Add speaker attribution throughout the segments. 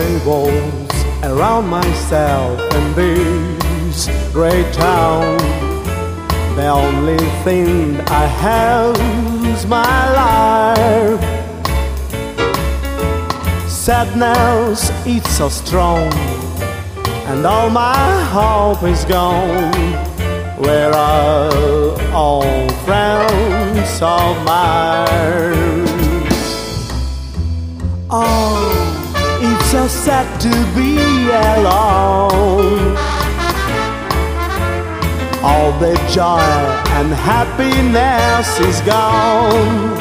Speaker 1: revolves around myself in this great town. The only thing I have is my life. Sadness, it's so strong, and all my hope is gone. Where are all friends of mine? Oh, it's so sad to be alone. All the joy and happiness is gone.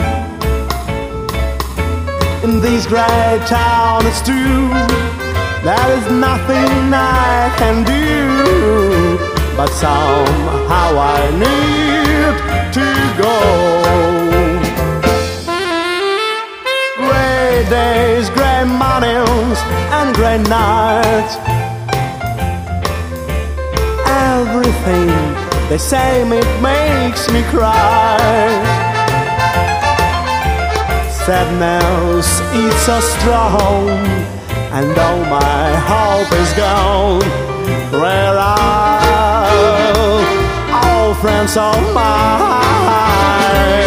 Speaker 1: In this great town, it's true, there is nothing I can do, but somehow I need to go. Great days, great mornings, and great nights. Everything the same, it makes me cry. Sadness, it's so strong, and all my hope is gone. Where are all friends of mine?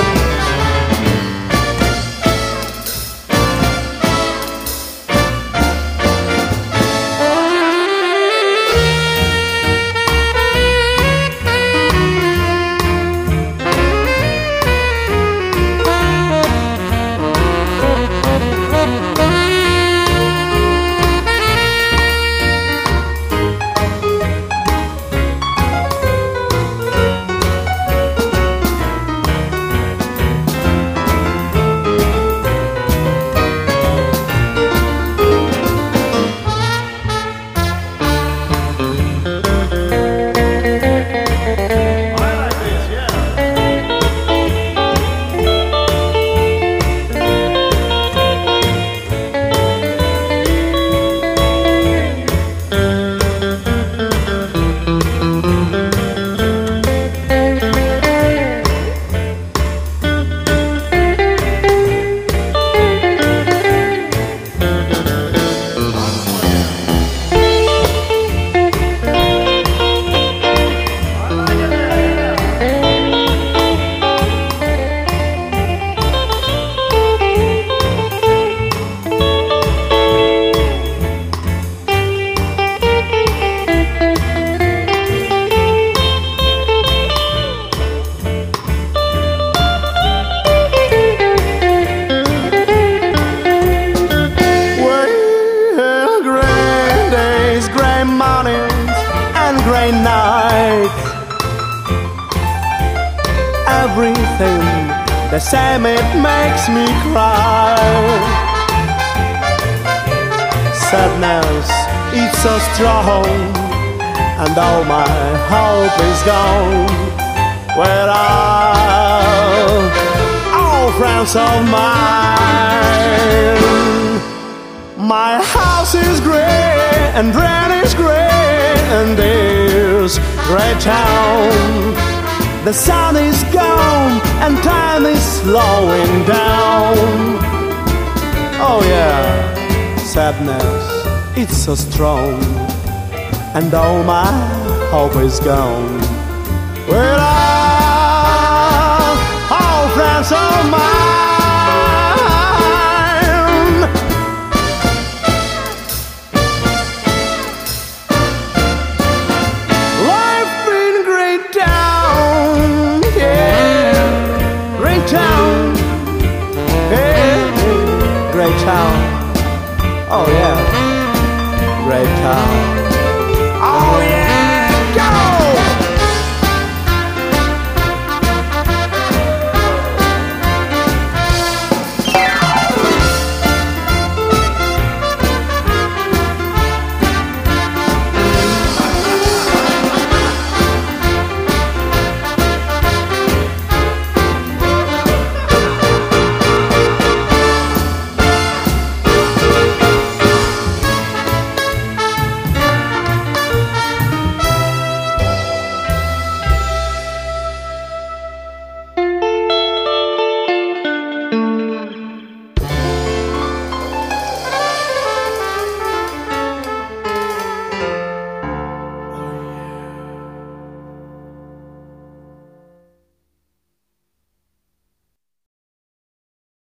Speaker 1: Great night, everything the same, it makes me cry. Sadness, it's so strong, and all my hope is gone. Where are all friends of mine? My house is grey and rent is grey in this great town. The sun is gone and time is slowing down. Oh yeah, sadness, it's so strong, and all my hope is gone. Where are all friends of mine? Great town, oh yeah, great town.